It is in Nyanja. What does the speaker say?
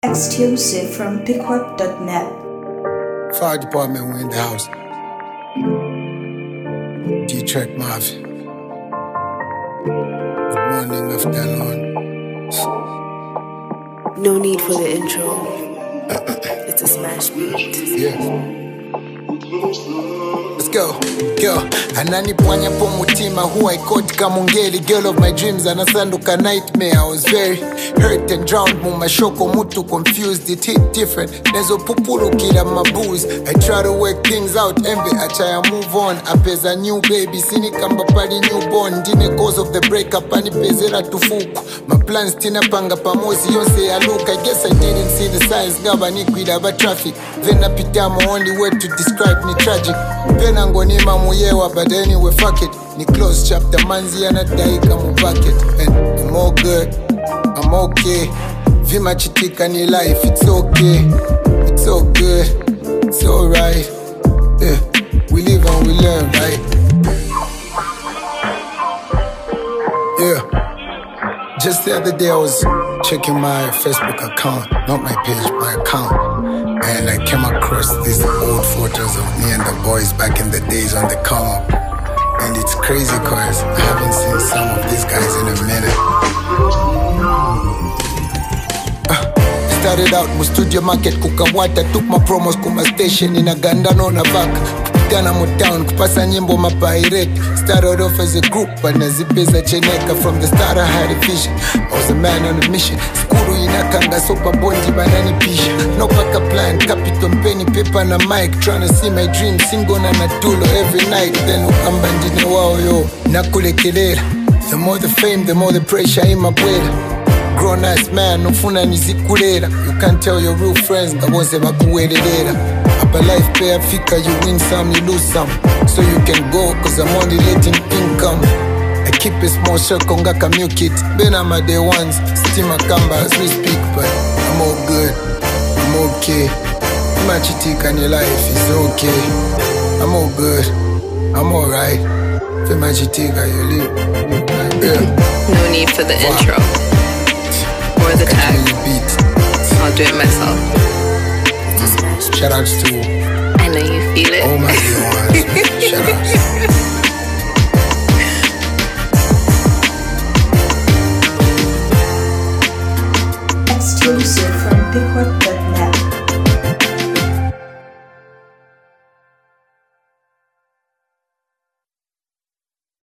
Exclusive from pickweb.net. Fire department, we're in the house. D-Track Mafia. Good morning, afternoon. No need for the intro. It's a smash beat. Yeah. Let's go, yo. Ananipwanya po mutima who I caught kamungeli. Girl of my dreams anasanduka nightmare. I was very hurt and drowned mumashoko mutu confused. It hit different. Nezo pupulu kila mabooze. I try to work things out. Envy achaya move on. Apeza new baby. Sini kamba pali newborn. Dine cause of the breakup. Anipezera tufuku. My plans tina panga pamozi. Yonse ya look. I guess I didn't see the signs. Gaba nikwida ba traffic. Vena pitamo only word to describe ni tragic. Pena ngonima muyewa but anyway fuck it. Ni close chapter manzi anadaika mu bucket. And I'm all good, I'm okay. Vima chitika ni life, it's okay. It's all good, it's alright. Yeah, we live and we learn, right? Yeah. Just the other day I was checking my Facebook account. Not my page, my account. And I came across these old photos of me and the boys back in the days on the come up. And it's crazy cause I haven't seen some of these guys in a minute. Started out mu studio market kukawata. Took my promos kuma station in a Gandano na vaka. Kupitana mu town kupasa nyimbo mapirate. Started off as a group but nazipeza cheneka. From the start I had a vision. I was a man on a mission. Skuru inakanga sopa bondi banani pisha. No backup plan, capital penny paper na mic. Tryna see my dream, singo na natulo every night. Then ukambandine wao yo nakule kelele. The more the fame, the more the pressure in my bwela. Grown ass man, nofuna nizikulera. You can't tell your real friends, ngabonse bakuwelelera. Upper life pay fika, you win some, you lose some. So you can go, cause I'm only letting income. I keep a small circle, ngaka milk it. Ben I'm my day ones, steam a kamba as we speak. But I'm all good, I'm okay. Machitika in your life is okay. I'm all good, I'm alright. Machitika, you live. Yeah. No need for the intro. Or the tag. I'll do it myself. Shout outs to I know you feel it. all my dear ones. Shout outs.